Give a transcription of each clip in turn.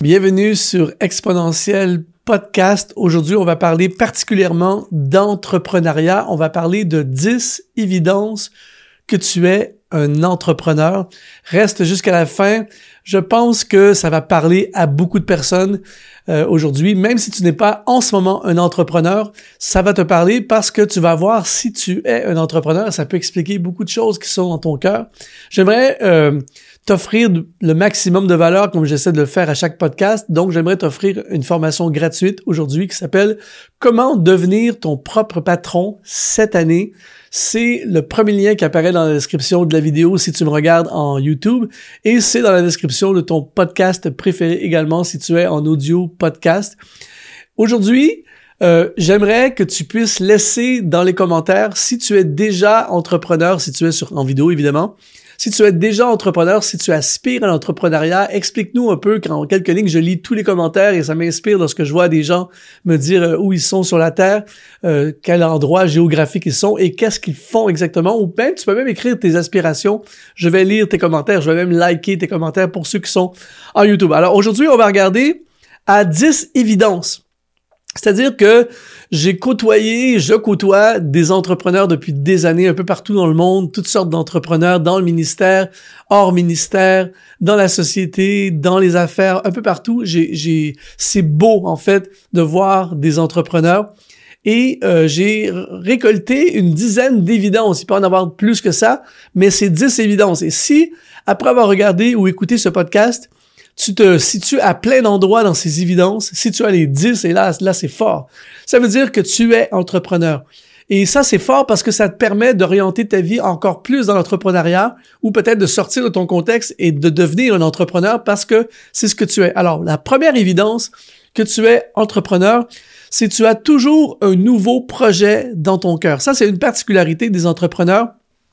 Bienvenue sur Exponentiel Podcast. Aujourd'hui, on va parler particulièrement d'entrepreneuriat. On va parler de 10 évidences que tu es un entrepreneur. Reste jusqu'à la fin. Je pense que ça va parler à beaucoup de personnes aujourd'hui. Même si tu n'es pas en ce moment un entrepreneur, ça va te parler parce que tu vas voir si tu es un entrepreneur. Ça peut expliquer beaucoup de choses qui sont dans ton cœur. J'aimerais t'offrir le maximum de valeur comme j'essaie de le faire à chaque podcast. Donc, j'aimerais t'offrir une formation gratuite aujourd'hui qui s'appelle « Comment devenir ton propre patron cette année ». C'est le premier lien qui apparaît dans la description de la vidéo si tu me regardes en YouTube et c'est dans la description de ton podcast préféré également si tu es en audio podcast. Aujourd'hui, j'aimerais que tu puisses laisser dans les commentaires si tu es déjà entrepreneur, si tu es en vidéo évidemment, si tu es déjà entrepreneur, si tu aspires à l'entrepreneuriat, explique-nous un peu, en quelques lignes, je lis tous les commentaires et ça m'inspire lorsque je vois des gens me dire où ils sont sur la Terre, quel endroit géographique ils sont et qu'est-ce qu'ils font exactement. Ou même, tu peux même écrire tes aspirations. Je vais lire tes commentaires, je vais même liker tes commentaires pour ceux qui sont en YouTube. Alors aujourd'hui, on va regarder à 10 évidences. C'est-à-dire que je côtoie des entrepreneurs depuis des années un peu partout dans le monde, toutes sortes d'entrepreneurs dans le ministère, hors ministère, dans la société, dans les affaires, un peu partout. C'est beau en fait de voir des entrepreneurs et j'ai récolté une dizaine d'évidences. Il peut en avoir plus que ça, mais c'est 10 évidences. Et si, après avoir regardé ou écouté ce podcast, tu te situes à plein d'endroits dans ces évidences, si tu as les 10, et là c'est fort. Ça veut dire que tu es entrepreneur. Et ça, c'est fort parce que ça te permet d'orienter ta vie encore plus dans l'entrepreneuriat ou peut-être de sortir de ton contexte et de devenir un entrepreneur parce que c'est ce que tu es. Alors, la première évidence que tu es entrepreneur, c'est que tu as toujours un nouveau projet dans ton cœur. Ça, c'est une particularité des entrepreneurs.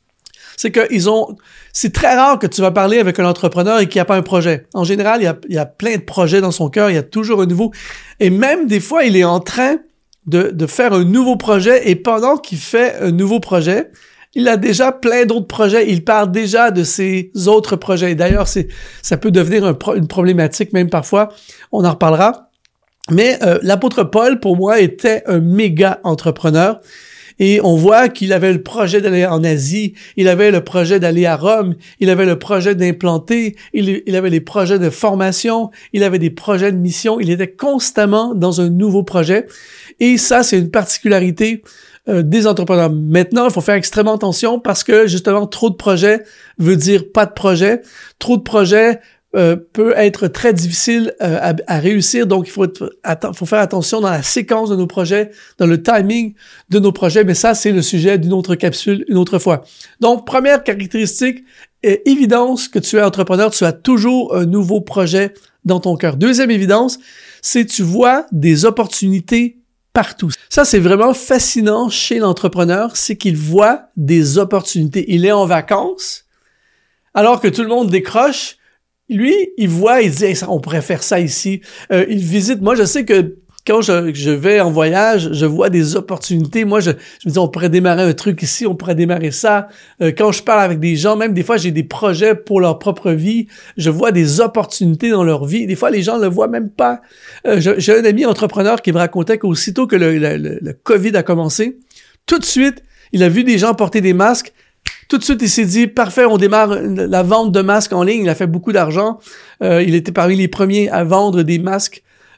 C'est très rare que tu vas parler avec un entrepreneur et qu'il n'y a pas un projet. En général, il y a plein de projets dans son cœur, il y a toujours un nouveau. Et même des fois, il est en train de faire un nouveau projet et pendant qu'il fait un nouveau projet, il a déjà plein d'autres projets. Il parle déjà de ses autres projets. Et d'ailleurs, ça peut devenir une problématique même parfois. On en reparlera. Mais l'apôtre Paul, pour moi, était un méga entrepreneur. Et on voit qu'il avait le projet d'aller en Asie, il avait le projet d'aller à Rome, il avait le projet d'implanter, il avait les projets de formation, il avait des projets de mission, il était constamment dans un nouveau projet. Et ça, c'est une particularité des entrepreneurs. Maintenant, il faut faire extrêmement attention parce que justement, trop de projets veut dire pas de projet. Trop de projets peut être très difficile à réussir. Donc, il faut faire attention dans la séquence de nos projets, dans le timing de nos projets. Mais ça, c'est le sujet d'une autre capsule, une autre fois. Donc, première caractéristique, évidence que tu es entrepreneur, tu as toujours un nouveau projet dans ton cœur. Deuxième évidence, c'est tu vois des opportunités partout. Ça, c'est vraiment fascinant chez l'entrepreneur, c'est qu'il voit des opportunités. Il est en vacances, alors que tout le monde décroche. Lui, il voit, il dit hey, on pourrait faire ça ici. Il visite. Moi, je sais que quand je vais en voyage, je vois des opportunités. Moi, je me dis on pourrait démarrer un truc ici, on pourrait démarrer ça. Quand je parle avec des gens, même des fois, j'ai des projets pour leur propre vie. Je vois des opportunités dans leur vie. Des fois, les gens ne le voient même pas. J'ai un ami entrepreneur qui me racontait qu'aussitôt que le COVID a commencé, tout de suite, il a vu des gens porter des masques. Tout de suite, il s'est dit, parfait, on démarre la vente de masques en ligne. Il a fait beaucoup d'argent. Il était parmi les premiers à vendre des masques.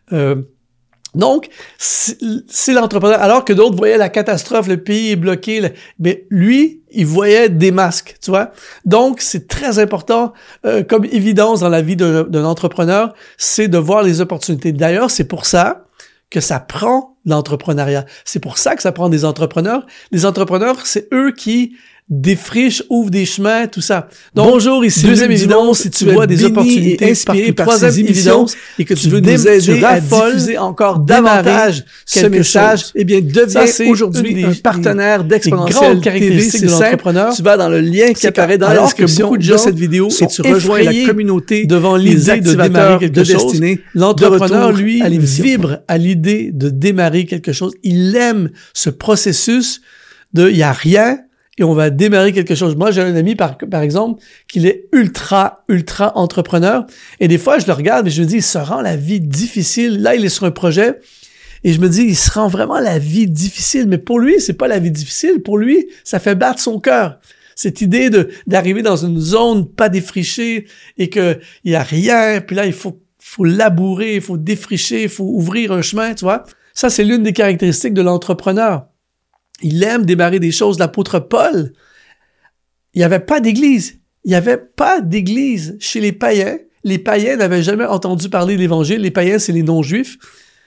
Donc, c'est l'entrepreneur. Alors que d'autres voyaient la catastrophe, le pays est bloqué. Mais lui, il voyait des masques, tu vois. Donc, c'est très important comme évidence dans la vie d'un entrepreneur, c'est de voir les opportunités. D'ailleurs, c'est pour ça que ça prend l'entrepreneuriat. C'est pour ça que ça prend des entrepreneurs. Les entrepreneurs, c'est eux qui défrichent, ouvrent des chemins, tout ça. Donc, bonjour, ici deuxième évidence, si tu vois des opportunités inspirées par ces évidences et que tu veux nous aider à diffuser encore davantage ce message, eh bien, deviens aujourd'hui un partenaire d'Exponentiel TV. C'est simple. Tu vas dans le lien qui apparaît dans la description de cette vidéo et tu rejoins la communauté devant l'idée de démarrer quelque chose. L'entrepreneur, lui, vibre à l'idée de démarrer quelque chose. Il aime ce processus de il y a rien et on va démarrer quelque chose. Moi, j'ai un ami, par exemple, qui est ultra entrepreneur. Et des fois, je le regarde et je me dis, il se rend la vie difficile. Là, il est sur un projet et je me dis, il se rend vraiment la vie difficile. Mais pour lui, c'est pas la vie difficile. Pour lui, ça fait battre son cœur. Cette idée d'arriver dans une zone pas défrichée et que il y a rien. Puis là, il faut labourer, il faut défricher, il faut ouvrir un chemin, tu vois. Ça, c'est l'une des caractéristiques de l'entrepreneur. Il aime démarrer des choses. L'apôtre Paul, il n'y avait pas d'église. Il n'y avait pas d'église chez les païens. Les païens n'avaient jamais entendu parler de l'Évangile. Les païens, c'est les non-juifs.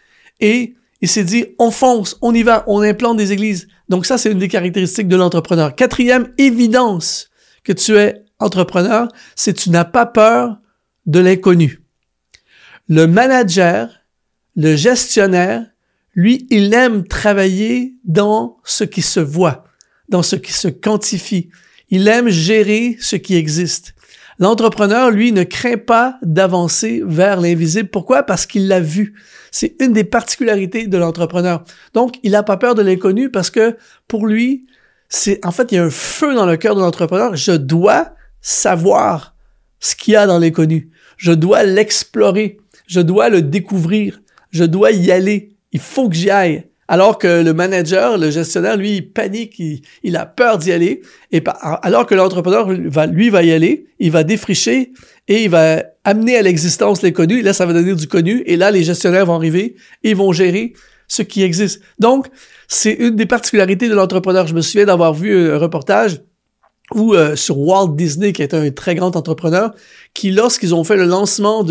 Et il s'est dit, on fonce, on y va, on implante des églises. Donc ça, c'est une des caractéristiques de l'entrepreneur. Quatrième évidence que tu es entrepreneur, c'est que tu n'as pas peur de l'inconnu. Le manager, le gestionnaire, lui, il aime travailler dans ce qui se voit, dans ce qui se quantifie. Il aime gérer ce qui existe. L'entrepreneur, lui, ne craint pas d'avancer vers l'invisible. Pourquoi? Parce qu'il l'a vu. C'est une des particularités de l'entrepreneur. Donc, il n'a pas peur de l'inconnu parce que pour lui, en fait, il y a un feu dans le cœur de l'entrepreneur. Je dois savoir ce qu'il y a dans l'inconnu. Je dois l'explorer. Je dois le découvrir. Je dois y aller. Il faut que j'y aille. Alors que le manager, le gestionnaire, lui, il panique, il a peur d'y aller. Et alors que l'entrepreneur, lui, va y aller, il va défricher et il va amener à l'existence l'inconnu. Et là, ça va donner du connu. Et là, les gestionnaires vont arriver et vont gérer ce qui existe. Donc, c'est une des particularités de l'entrepreneur. Je me souviens d'avoir vu un reportage où sur Walt Disney, qui est un très grand entrepreneur, qui, lorsqu'ils ont fait le lancement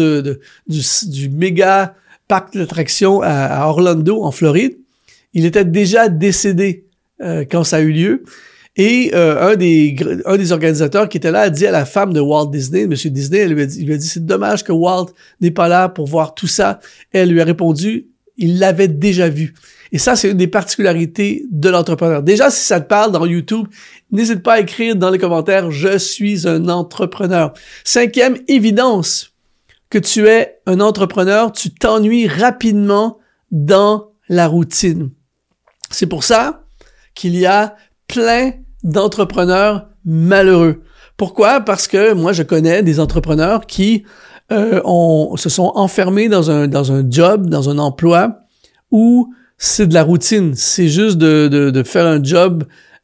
du méga parc d'attractions à Orlando, en Floride, il était déjà décédé quand ça a eu lieu. Et un des organisateurs qui était là a dit à la femme de Walt Disney, M. Disney, il lui a dit, c'est dommage que Walt n'est pas là pour voir tout ça. Et elle lui a répondu, il l'avait déjà vu. Et ça, c'est une des particularités de l'entrepreneur. Déjà, si ça te parle dans YouTube, n'hésite pas à écrire dans les commentaires, je suis un entrepreneur. Cinquième évidence que tu es un entrepreneur, tu t'ennuies rapidement dans la routine. C'est pour ça qu'il y a plein d'entrepreneurs malheureux. Pourquoi? Parce que moi, je connais des entrepreneurs qui se sont enfermés dans un job, dans un emploi où c'est de la routine. C'est juste de faire un job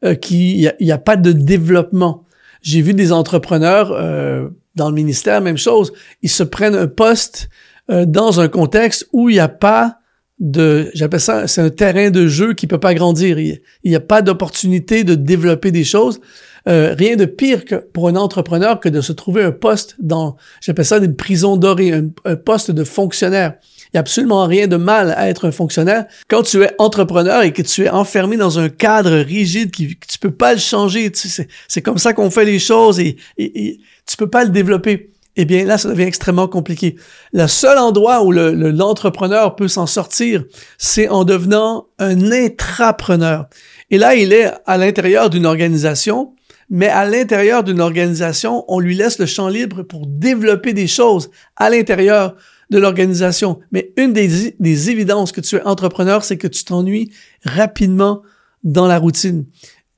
il y a pas de développement. J'ai vu des entrepreneurs dans le ministère, même chose. Ils se prennent un poste dans un contexte où il n'y a pas j'appelle ça, c'est un terrain de jeu qui peut pas grandir. Il n'y a pas d'opportunité de développer des choses. Rien de pire que pour un entrepreneur que de se trouver un poste j'appelle ça une prison dorée, un poste de fonctionnaire. Il n'y a absolument rien de mal à être un fonctionnaire. Quand tu es entrepreneur et que tu es enfermé dans un cadre rigide que tu peux pas le changer, c'est comme ça qu'on fait les choses et tu peux pas le développer. Eh bien, là, ça devient extrêmement compliqué. Le seul endroit où l'entrepreneur peut s'en sortir, c'est en devenant un intrapreneur. Et là, il est à l'intérieur d'une organisation, mais à l'intérieur d'une organisation, on lui laisse le champ libre pour développer des choses à l'intérieur de l'organisation. Mais une des évidences que tu es entrepreneur, c'est que tu t'ennuies rapidement dans la routine.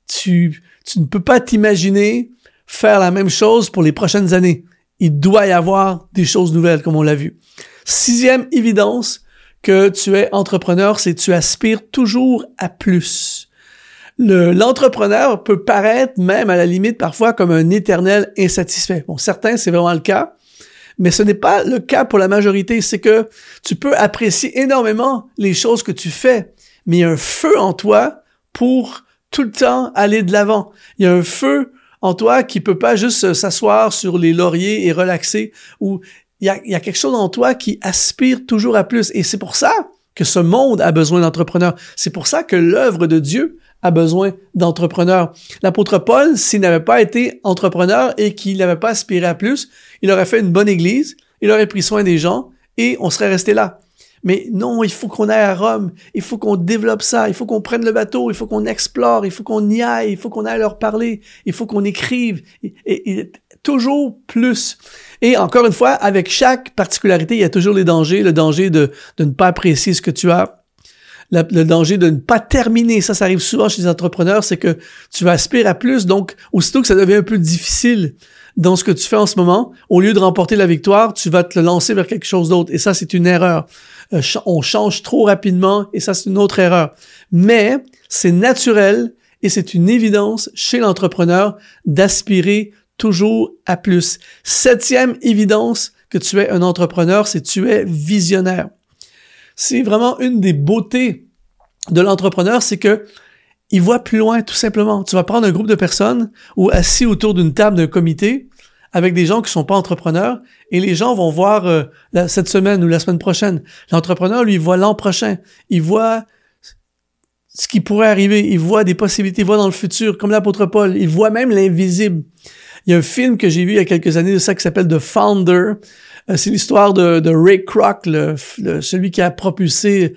Tu ne peux pas t'imaginer faire la même chose pour les prochaines années. Il doit y avoir des choses nouvelles, comme on l'a vu. Sixième évidence que tu es entrepreneur, c'est que tu aspires toujours à plus. L'entrepreneur peut paraître même à la limite parfois comme un éternel insatisfait. Bon, certains, c'est vraiment le cas, mais ce n'est pas le cas pour la majorité. C'est que tu peux apprécier énormément les choses que tu fais, mais il y a un feu en toi pour tout le temps aller de l'avant. Il y a un feu en toi qui peut pas juste s'asseoir sur les lauriers et relaxer, ou il y a quelque chose en toi qui aspire toujours à plus. Et c'est pour ça que ce monde a besoin d'entrepreneurs. C'est pour ça que l'œuvre de Dieu a besoin d'entrepreneurs. L'apôtre Paul, s'il n'avait pas été entrepreneur et qu'il n'avait pas aspiré à plus, il aurait fait une bonne église, il aurait pris soin des gens et on serait resté là. Mais non, il faut qu'on aille à Rome, il faut qu'on développe ça, il faut qu'on prenne le bateau, il faut qu'on explore, il faut qu'on y aille, il faut qu'on aille leur parler, il faut qu'on écrive, et toujours plus. Et encore une fois, avec chaque particularité, il y a toujours les dangers, le danger de ne pas apprécier ce que tu as, le danger de ne pas terminer. Ça arrive souvent chez les entrepreneurs, c'est que tu aspires à plus, donc aussitôt que ça devient un peu difficile dans ce que tu fais en ce moment, au lieu de remporter la victoire, tu vas te lancer vers quelque chose d'autre. Et ça, c'est une erreur. On change trop rapidement et ça, c'est une autre erreur. Mais c'est naturel et c'est une évidence chez l'entrepreneur d'aspirer toujours à plus. 7e évidence que tu es un entrepreneur, c'est que tu es visionnaire. C'est vraiment une des beautés de l'entrepreneur, c'est que il voit plus loin, tout simplement. Tu vas prendre un groupe de personnes ou assis autour d'une table d'un comité avec des gens qui sont pas entrepreneurs et les gens vont voir cette semaine ou la semaine prochaine. L'entrepreneur, lui, il voit l'an prochain. Il voit ce qui pourrait arriver. Il voit des possibilités. Il voit dans le futur, comme l'apôtre Paul. Il voit même l'invisible. Il y a un film que j'ai vu il y a quelques années de ça qui s'appelle The Founder. C'est l'histoire de Ray Kroc, celui qui a propulsé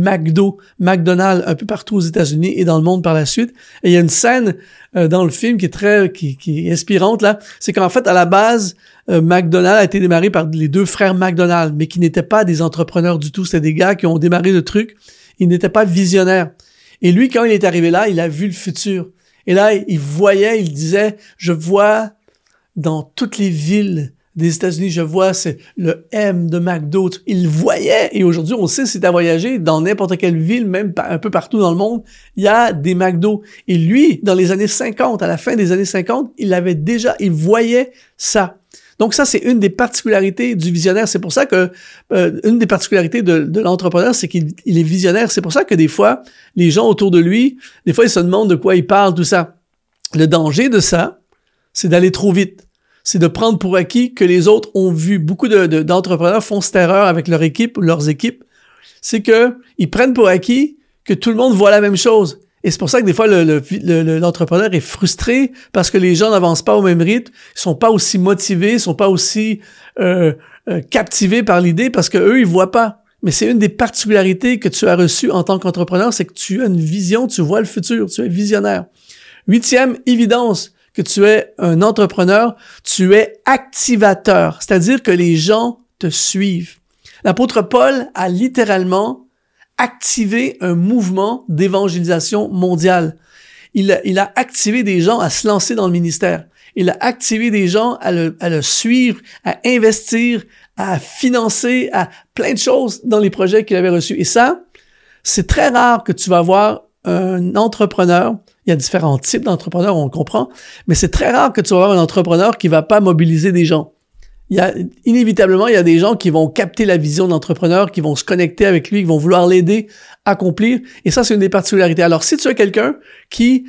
McDonald's un peu partout aux États-Unis et dans le monde par la suite. Et il y a une scène dans le film qui est inspirante là. C'est qu'en fait, à la base, McDonald's a été démarré par les 2 frères McDonald, mais qui n'étaient pas des entrepreneurs du tout. C'était des gars qui ont démarré le truc. Ils n'étaient pas visionnaires. Et lui, quand il est arrivé là, il a vu le futur. Et là, il voyait, il disait, je vois dans toutes les villes des États-Unis, je vois c'est le M de McDo. Il voyait, et aujourd'hui, on sait, si tu as voyagé dans n'importe quelle ville, même un peu partout dans le monde, il y a des McDo. Et lui, dans les années 50, à la fin des années 50, il voyait ça. Donc ça, c'est une des particularités du visionnaire. C'est pour ça que une des particularités de l'entrepreneur, c'est qu'il est visionnaire. C'est pour ça que des fois, les gens autour de lui, des fois, ils se demandent de quoi il parle, tout ça. Le danger de ça, c'est d'aller trop vite. C'est de prendre pour acquis que les autres ont vu. Beaucoup d'entrepreneurs font cette erreur avec leur équipe ou leurs équipes. C'est que ils prennent pour acquis que tout le monde voit la même chose. Et c'est pour ça que des fois, l'entrepreneur est frustré parce que les gens n'avancent pas au même rythme, ils sont pas aussi motivés, ils sont pas aussi captivés par l'idée parce que eux, ils voient pas. Mais c'est une des particularités que tu as reçues en tant qu'entrepreneur, c'est que tu as une vision, tu vois le futur, tu es visionnaire. 8e évidence que tu es un entrepreneur, tu es activateur, c'est-à-dire que les gens te suivent. L'apôtre Paul a littéralement activé un mouvement d'évangélisation mondiale. Il a activé des gens à se lancer dans le ministère. Il a activé des gens à le suivre, à investir, à financer, à plein de choses dans les projets qu'il avait reçus. Et ça, c'est très rare que tu vas voir un entrepreneur. Il y a différents types d'entrepreneurs, on le comprend, mais c'est très rare que tu vas avoir un entrepreneur qui va pas mobiliser des gens. Inévitablement, il y a des gens qui vont capter la vision de l'entrepreneur, qui vont se connecter avec lui, qui vont vouloir l'aider à accomplir. Et ça, c'est une des particularités. Alors, si tu es quelqu'un qui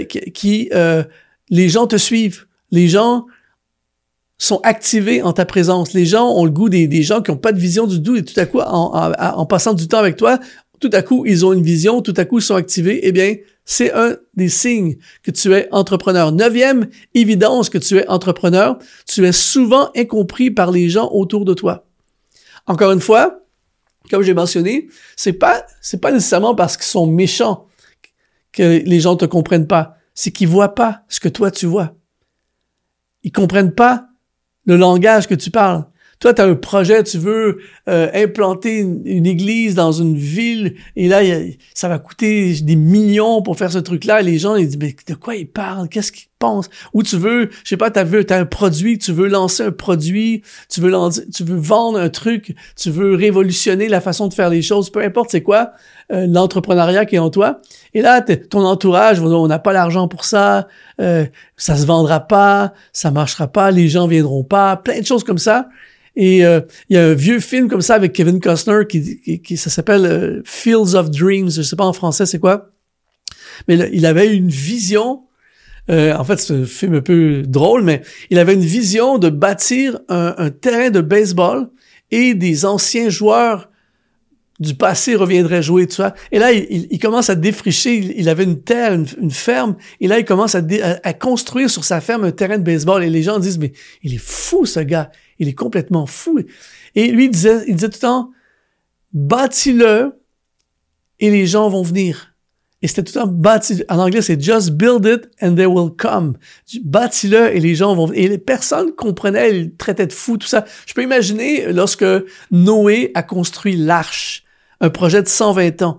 les gens te suivent, les gens sont activés en ta présence, les gens ont le goût des gens qui n'ont pas de vision du tout et tout à coup, en passant du temps avec toi, tout à coup, ils ont une vision, tout à coup, ils sont activés, eh bien, c'est un des signes que tu es entrepreneur. 9e évidence que tu es entrepreneur, tu es souvent incompris par les gens autour de toi. Encore une fois, comme j'ai mentionné, c'est pas nécessairement parce qu'ils sont méchants que les gens te comprennent pas. C'est qu'ils voient pas ce que toi tu vois. Ils comprennent pas le langage que tu parles. Toi, tu as un projet, tu veux implanter une église dans une ville, et là, ça va coûter des millions pour faire ce truc-là, et les gens, ils disent, mais de quoi ils parlent? Qu'est-ce qu'ils pensent? Ou tu veux, je sais pas, t'as un produit, tu veux lancer un produit, tu veux vendre un truc, tu veux révolutionner la façon de faire les choses, peu importe c'est quoi, l'entrepreneuriat qui est en toi. Et là, ton entourage, on n'a pas l'argent pour ça, ça se vendra pas, ça marchera pas, les gens viendront pas, plein de choses comme ça. Et il y a un vieux film comme ça avec Kevin Costner qui ça s'appelle Fields of Dreams, je sais pas en français c'est quoi. Mais là, il avait une vision, en fait c'est un film un peu drôle, mais il avait une vision de bâtir un terrain de baseball et des anciens joueurs du passé reviendraient jouer, tout ça. Et là, il commence à défricher, il avait une terre, une ferme, et là, il commence à construire sur sa ferme un terrain de baseball. Et les gens disent, mais il est fou, ce gars. Il est complètement fou. Et lui, il disait tout le temps, bâtis-le et les gens vont venir. Et c'était tout le temps bâti. En anglais, c'est just build it and they will come. Bâtis-le et les gens vont venir. Et les personnes comprenaient, ils le traitaient de fou, tout ça. Je peux imaginer lorsque Noé a construit l'arche, un projet de 120 ans.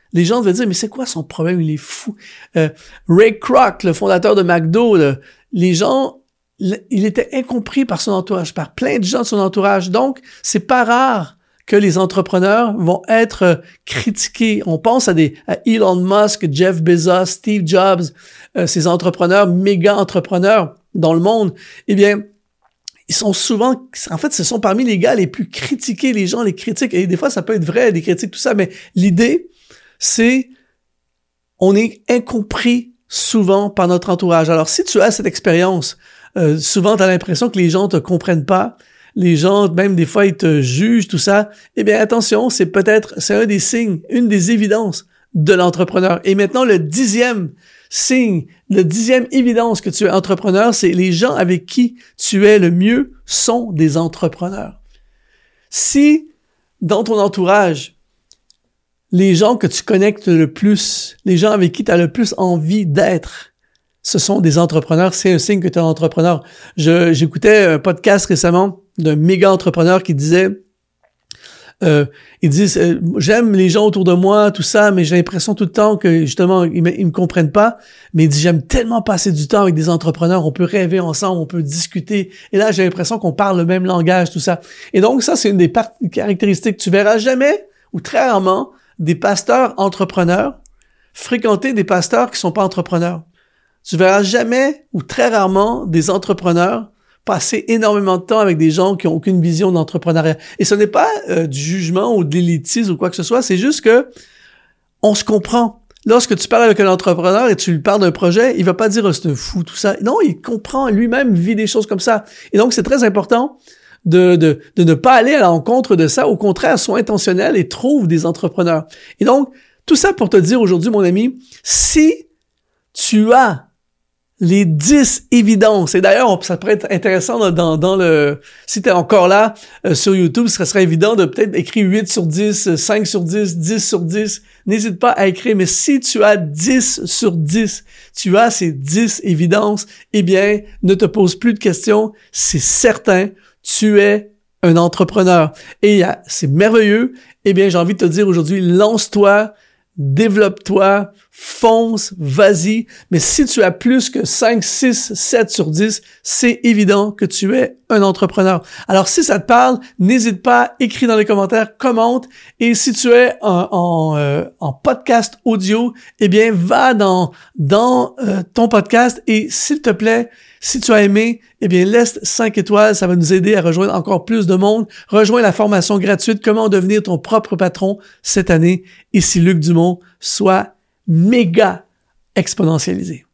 Les gens devaient dire, mais c'est quoi son problème? Il est fou. Ray Kroc, le fondateur de McDo, les gens, il était incompris par son entourage, par plein de gens de son entourage. Donc, c'est pas rare que les entrepreneurs vont être critiqués. On pense à Elon Musk, Jeff Bezos, Steve Jobs, ces entrepreneurs, méga entrepreneurs dans le monde. Eh bien, ils sont souvent, en fait, ce sont parmi les gars les plus critiqués. Les gens les critiquent. Et des fois, ça peut être vrai, des critiques, tout ça. Mais l'idée, c'est, on est incompris souvent par notre entourage. Alors, si tu as cette expérience, souvent, tu as l'impression que les gens te comprennent pas. Les gens, même des fois, ils te jugent, tout ça. Eh bien, attention, c'est un des signes, une des évidences de l'entrepreneur. Et maintenant, le 10e signe, le 10e évidence que tu es entrepreneur, c'est les gens avec qui tu es le mieux sont des entrepreneurs. Si, dans ton entourage, les gens que tu connectes le plus, les gens avec qui tu as le plus envie d'être, ce sont des entrepreneurs, c'est un signe que tu es un entrepreneur. J'écoutais un podcast récemment d'un méga entrepreneur qui disait, j'aime les gens autour de moi, tout ça, mais j'ai l'impression tout le temps que justement ils me comprennent pas. Mais il dit, j'aime tellement passer du temps avec des entrepreneurs, on peut rêver ensemble, on peut discuter. Et là, j'ai l'impression qu'on parle le même langage, tout ça. Et donc ça, c'est une des caractéristiques. Tu verras jamais ou très rarement des pasteurs entrepreneurs fréquenter des pasteurs qui sont pas entrepreneurs. Tu verras jamais ou très rarement des entrepreneurs passer énormément de temps avec des gens qui ont aucune vision d'entrepreneuriat. Et ce n'est pas du jugement ou de l'élitisme ou quoi que ce soit, c'est juste que on se comprend. Lorsque tu parles avec un entrepreneur et tu lui parles d'un projet, il va pas dire « c'est un fou, tout ça ». Non, il comprend, lui-même vit des choses comme ça. Et donc, c'est très important de ne pas aller à l'encontre de ça. Au contraire, sois intentionnel et trouve des entrepreneurs. Et donc, tout ça pour te dire aujourd'hui, mon ami, si tu as les 10 évidences. Et d'ailleurs, ça pourrait être intéressant dans le... Si tu es encore là sur YouTube, ce serait évident de peut-être écrire 8 sur 10, 5 sur 10, 10 sur 10. N'hésite pas à écrire. Mais si tu as 10 sur 10, tu as ces 10 évidences, eh bien, ne te pose plus de questions. C'est certain, tu es un entrepreneur. Et c'est merveilleux. Eh bien, j'ai envie de te dire aujourd'hui, lance-toi, développe-toi, fonce, vas-y. Mais si tu as plus que 5, 6, 7 sur 10, c'est évident que tu es un entrepreneur. Alors, si ça te parle, n'hésite pas, écris dans les commentaires, commente. Et si tu es en podcast audio, eh bien, va dans ton podcast et s'il te plaît, si tu as aimé, eh bien, laisse 5 étoiles. Ça va nous aider à rejoindre encore plus de monde. Rejoins la formation gratuite « Comment devenir ton propre patron » cette année. Ici Luc Dumont. Sois méga exponentialisé.